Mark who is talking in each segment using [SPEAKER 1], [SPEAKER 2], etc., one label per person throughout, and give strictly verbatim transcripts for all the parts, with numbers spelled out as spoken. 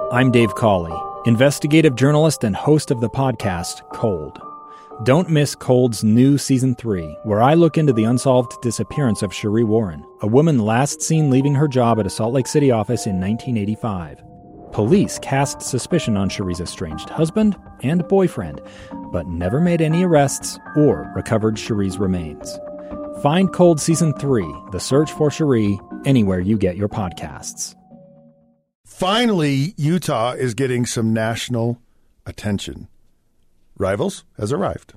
[SPEAKER 1] I'm Dave Cawley, investigative journalist and host of the podcast Cold. Don't miss Cold's new Season three, where I look into the unsolved disappearance of Sheree Warren, a woman last seen leaving her job at a Salt Lake City office in nineteen eighty-five. Police cast suspicion on Sheree's estranged husband and boyfriend, but never made any arrests or recovered Sheree's remains. Find Cold Season three, The Search for Sheree, anywhere you get your podcasts.
[SPEAKER 2] Finally, Utah is getting some national attention. Rivals has arrived.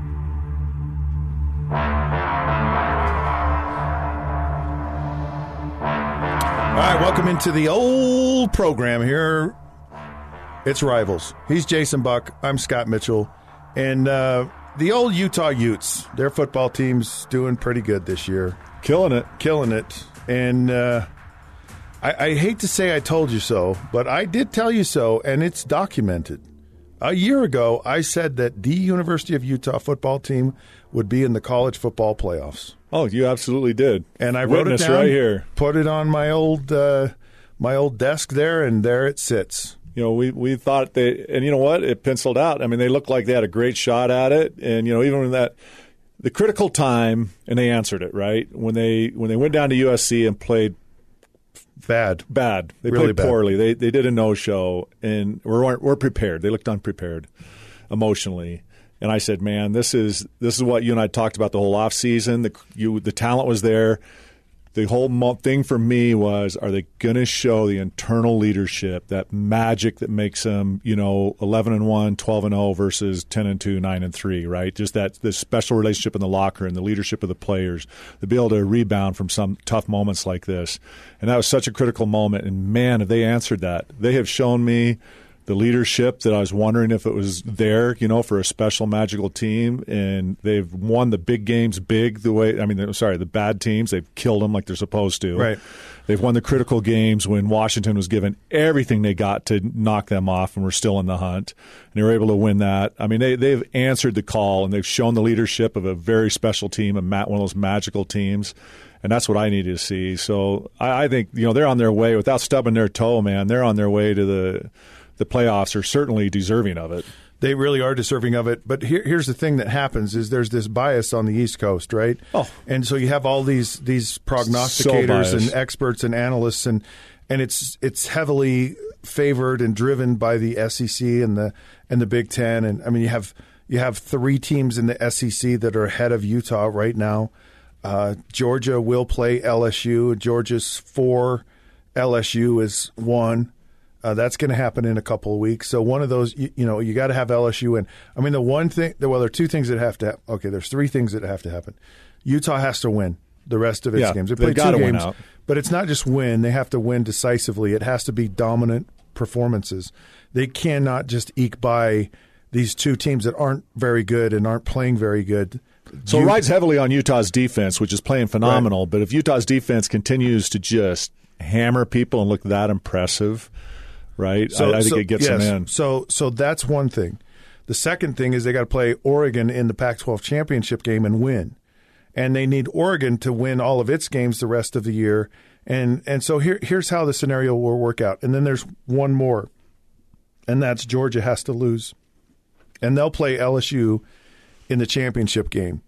[SPEAKER 2] All right, welcome into the old program here. It's Rivals. He's Jason Buck. I'm Scott Mitchell. And uh, the old Utah Utes, their football team's doing pretty good this year.
[SPEAKER 3] Killing it.
[SPEAKER 2] Killing it. And uh, I, I hate to say I told you so, but I did tell you so, and it's documented. A year ago, I said that the University of Utah football team would be in the college football playoffs.
[SPEAKER 3] Oh, you absolutely did.
[SPEAKER 2] And I wrote
[SPEAKER 3] Witness
[SPEAKER 2] it down,
[SPEAKER 3] right here.
[SPEAKER 2] Put it on my old uh, my old desk there, and there it sits.
[SPEAKER 3] You know, we, we thought they – and you know what? It penciled out. I mean, they looked like they had a great shot at it. And, you know, even when that – the critical time, and they answered it, right? When they when they went down to U S C and played –
[SPEAKER 2] Bad.
[SPEAKER 3] Bad. They
[SPEAKER 2] really
[SPEAKER 3] played
[SPEAKER 2] bad.
[SPEAKER 3] poorly. They they did a no-show, and we weren't we're prepared. They looked unprepared emotionally. And I said, man, this is this is what you and I talked about the whole offseason. The you the talent was there. The whole mo- thing for me was, are they going to show the internal leadership, that magic that makes them, you know, eleven and one, twelve and oh versus ten and two, nine and three, right? Just that this special relationship in the locker and the leadership of the players to be able to rebound from some tough moments like this. And that was such a critical moment. And man, have they answered that. They have shown me the leadership that I was wondering if it was there, you know, for a special magical team. And they've won the big games big the way – I mean, sorry, the bad teams, they've killed them like they're supposed to.
[SPEAKER 2] Right.
[SPEAKER 3] They've won the critical games when Washington was given everything they got to knock them off and were still in the hunt. And they were able to win that. I mean, they, they've answered the call, and they've shown the leadership of a very special team, a ma- one of those magical teams. And that's what I need to see. So I, I think, you know, they're on their way. Without stubbing their toe, man, they're on their way to the – the playoffs are certainly deserving of it.
[SPEAKER 2] They really are deserving of it. But here, here's the thing that happens is there's this bias on the East Coast, right?
[SPEAKER 3] Oh.
[SPEAKER 2] And so you have all these these prognosticators
[SPEAKER 3] So
[SPEAKER 2] and experts and analysts, and and it's it's heavily favored and driven by the S E C and the and the Big Ten. And I mean, you have you have three teams in the S E C that are ahead of Utah right now. Uh, Georgia will play L S U. Georgia's four. L S U is one. Uh, that's going to happen in a couple of weeks. So one of those, you, you know, you got to have L S U in. I mean, the one thing, well, there are two things that have to happen. Okay, there's three things that have to happen. Utah has to win the rest of its
[SPEAKER 3] yeah,
[SPEAKER 2] games. They play
[SPEAKER 3] got
[SPEAKER 2] two
[SPEAKER 3] to
[SPEAKER 2] games,
[SPEAKER 3] win out.
[SPEAKER 2] But it's not just win. They have to win decisively. It has to be dominant performances. They cannot just eke by these two teams that aren't very good and aren't playing very good.
[SPEAKER 3] So it rides heavily on Utah's defense, which is playing phenomenal.
[SPEAKER 2] Right.
[SPEAKER 3] But if Utah's defense continues to just hammer people and look that impressive – right?
[SPEAKER 2] So,
[SPEAKER 3] I, I think
[SPEAKER 2] so,
[SPEAKER 3] it gets
[SPEAKER 2] yes,
[SPEAKER 3] them in.
[SPEAKER 2] So so that's one thing. The second thing is they got to play Oregon in the Pac twelve championship game and win. And they need Oregon to win all of its games the rest of the year. And and so here here's how the scenario will work out. And then there's one more, and that's Georgia has to lose. And they'll play L S U in the championship game.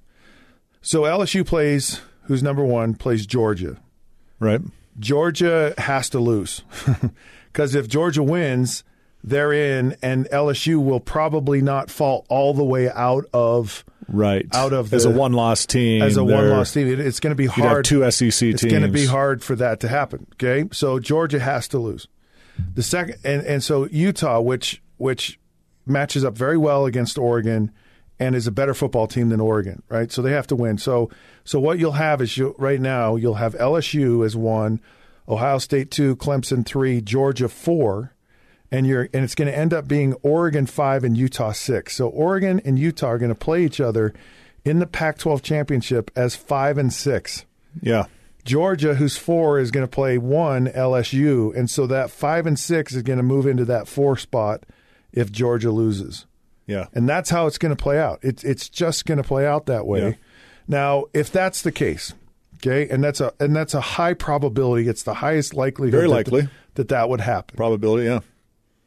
[SPEAKER 2] So L S U plays, who's number one, plays Georgia.
[SPEAKER 3] Right.
[SPEAKER 2] Georgia has to lose. Because if Georgia wins, they're in, and L S U will probably not fall all the way out of
[SPEAKER 3] right
[SPEAKER 2] out of the,
[SPEAKER 3] as a one-loss team.
[SPEAKER 2] As a one-loss team, it, it's going to be hard.
[SPEAKER 3] You'd have two S E C
[SPEAKER 2] it's
[SPEAKER 3] teams.
[SPEAKER 2] It's going to be hard for that to happen. Okay, so Georgia has to lose. The second, and, and so Utah, which which matches up very well against Oregon, and is a better football team than Oregon, right? So they have to win. So so what you'll have is you right now you'll have L S U as one. Ohio State two, Clemson three, Georgia four, and you're and it's going to end up being Oregon five and Utah six. So Oregon and Utah are going to play each other in the Pac twelve championship as five and six.
[SPEAKER 3] Yeah.
[SPEAKER 2] Georgia, who's four, is going to play one L S U, and so that five and six is going to move into that four spot if Georgia loses.
[SPEAKER 3] Yeah.
[SPEAKER 2] And that's how it's going to play out. It's it's just going to play out that way.
[SPEAKER 3] Yeah.
[SPEAKER 2] Now, if that's the case. Okay, and that's a and that's a high probability. It's the highest likelihood
[SPEAKER 3] Very
[SPEAKER 2] that,
[SPEAKER 3] likely.
[SPEAKER 2] that that would happen.
[SPEAKER 3] Probability, yeah.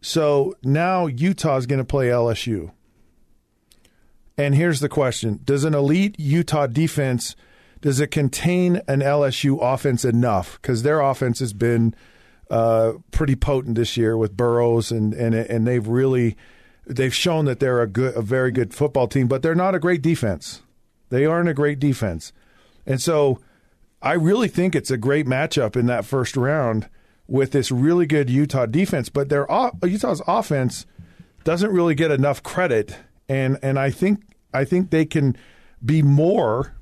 [SPEAKER 2] So now Utah's going to play L S U. And here's the question. Does an elite Utah defense, does it contain an L S U offense enough? Because their offense has been uh, pretty potent this year with Burrows, and, and and they've really they've shown that they're a good, a very good football team, but they're not a great defense. They aren't a great defense. And so I really think it's a great matchup in that first round with this really good Utah defense, but their Utah's offense doesn't really get enough credit, and and I think I think they can be more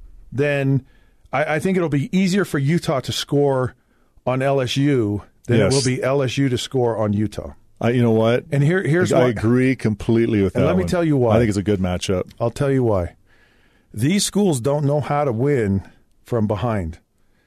[SPEAKER 2] than I, I think it'll be easier for Utah to score on L S U than yes. it will be L S U to score on Utah.
[SPEAKER 3] Uh, you know what?
[SPEAKER 2] And here here's
[SPEAKER 3] I
[SPEAKER 2] why.
[SPEAKER 3] agree completely with
[SPEAKER 2] and
[SPEAKER 3] that.
[SPEAKER 2] Let me
[SPEAKER 3] one.
[SPEAKER 2] tell you why.
[SPEAKER 3] I think it's a good matchup.
[SPEAKER 2] I'll tell you why. These schools don't know how to win from behind.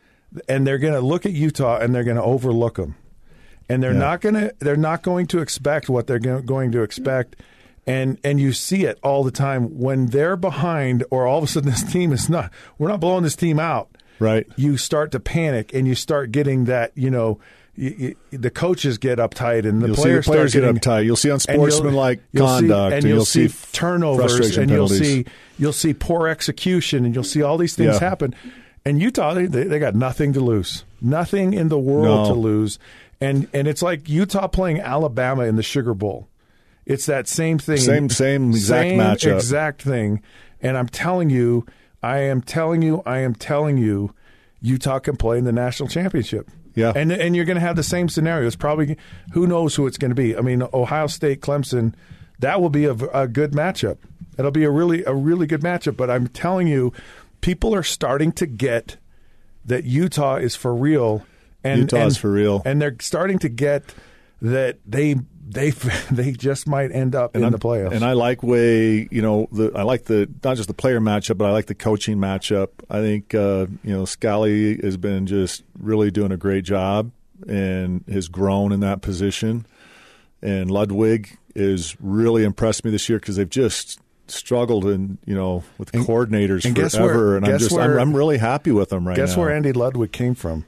[SPEAKER 2] And they're going to look at Utah and they're going to overlook them, and they're yeah. not going to. They're not going to expect what they're going to expect, and and you see it all the time when they're behind, or all of a sudden this team is not. We're not blowing this team out.
[SPEAKER 3] Right.
[SPEAKER 2] You start to panic, and you start getting that. You know, you, you, the coaches get uptight, and the
[SPEAKER 3] you'll
[SPEAKER 2] players,
[SPEAKER 3] see the players
[SPEAKER 2] start
[SPEAKER 3] getting
[SPEAKER 2] getting
[SPEAKER 3] uptight. You'll see unsportsmanlike
[SPEAKER 2] you'll, you'll
[SPEAKER 3] conduct,
[SPEAKER 2] see, and,
[SPEAKER 3] and
[SPEAKER 2] you'll,
[SPEAKER 3] you'll
[SPEAKER 2] see,
[SPEAKER 3] see
[SPEAKER 2] turnovers, and
[SPEAKER 3] penalties.
[SPEAKER 2] you'll see you'll see poor execution, and you'll see all these things
[SPEAKER 3] yeah.
[SPEAKER 2] happen. And Utah, they, they got nothing to lose, nothing in the world
[SPEAKER 3] no.
[SPEAKER 2] to lose, and and it's like Utah playing Alabama in the Sugar Bowl. It's that same thing,
[SPEAKER 3] same same exact
[SPEAKER 2] same
[SPEAKER 3] matchup,
[SPEAKER 2] exact thing. And I'm telling you, I am telling you, I am telling you, Utah can play in the national championship.
[SPEAKER 3] Yeah,
[SPEAKER 2] and and you're going to have the same scenario. It's probably who knows who it's going to be. I mean, Ohio State, Clemson, that will be a, a good matchup. It'll be a really a really good matchup. But I'm telling you, people are starting to get that Utah is for real, and
[SPEAKER 3] Utah is
[SPEAKER 2] and,
[SPEAKER 3] for real,
[SPEAKER 2] and they're starting to get that they they they just might end up
[SPEAKER 3] and
[SPEAKER 2] in
[SPEAKER 3] I'm,
[SPEAKER 2] the playoffs.
[SPEAKER 3] And I like way you know the I like the not just the player matchup, but I like the coaching matchup. I think uh, you know Scally has been just really doing a great job and has grown in that position. And Ludwig has really impressed me this year because they've just struggled and you know with
[SPEAKER 2] and,
[SPEAKER 3] coordinators
[SPEAKER 2] and
[SPEAKER 3] forever,
[SPEAKER 2] where,
[SPEAKER 3] and I'm just
[SPEAKER 2] where,
[SPEAKER 3] I'm, I'm really happy with them right
[SPEAKER 2] guess
[SPEAKER 3] now.
[SPEAKER 2] Guess where Andy Ludwig came from?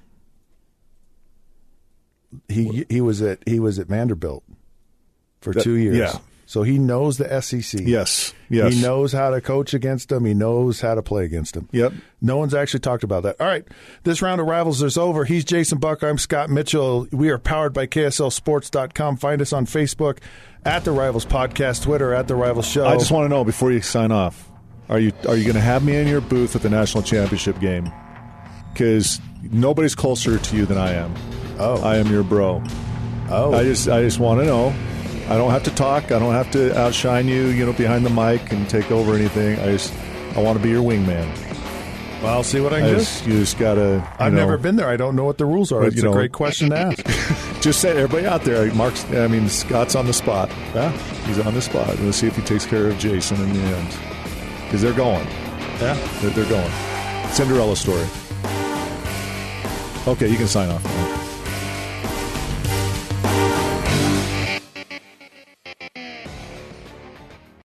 [SPEAKER 2] He he was at he was at Vanderbilt for
[SPEAKER 3] that,
[SPEAKER 2] two years.
[SPEAKER 3] Yeah,
[SPEAKER 2] so he knows the S E C.
[SPEAKER 3] Yes, yes.
[SPEAKER 2] He knows how to coach against them. He knows how to play against them.
[SPEAKER 3] Yep.
[SPEAKER 2] No one's actually talked about that. All right, this round of Rivals is over. He's Jason Buck. I'm Scott Mitchell. We are powered by K S L Sports dot com. Find us on Facebook at The Rivals Podcast, Twitter at The Rivals Show.
[SPEAKER 3] I just want to know before you sign off, are you are you going to have me in your booth at the national championship game? Because nobody's closer to you than I am.
[SPEAKER 2] Oh,
[SPEAKER 3] I am your bro.
[SPEAKER 2] Oh,
[SPEAKER 3] I just I just want to know. I don't have to talk. I don't have to outshine you, you know, behind the mic and take over anything. I just I want to be your wingman.
[SPEAKER 2] Well, I'll see what I can
[SPEAKER 3] I
[SPEAKER 2] do.
[SPEAKER 3] just, you just gotta.
[SPEAKER 2] I've
[SPEAKER 3] know,
[SPEAKER 2] never been there. I don't know what the rules are.
[SPEAKER 3] but,
[SPEAKER 2] It's
[SPEAKER 3] you
[SPEAKER 2] a
[SPEAKER 3] know,
[SPEAKER 2] great question to ask.
[SPEAKER 3] Just say everybody out there. Mark's. I mean, Scott's on the spot.
[SPEAKER 2] Yeah,
[SPEAKER 3] he's on the spot. We'll see if he takes care of Jason in the end because they're going.
[SPEAKER 2] Yeah,
[SPEAKER 3] they're, they're going. Cinderella story. Okay, you can sign off.